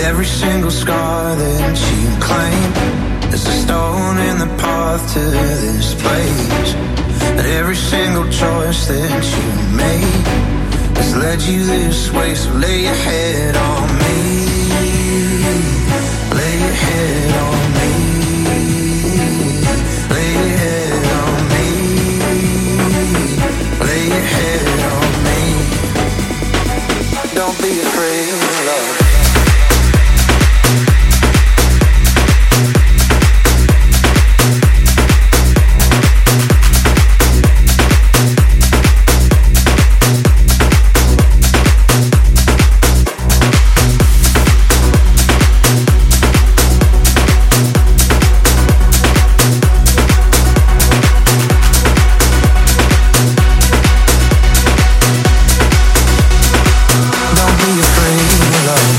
every single scar that you claim is a stone in the path to this place. And every single choice that you made has led you this way, so lay your head on me.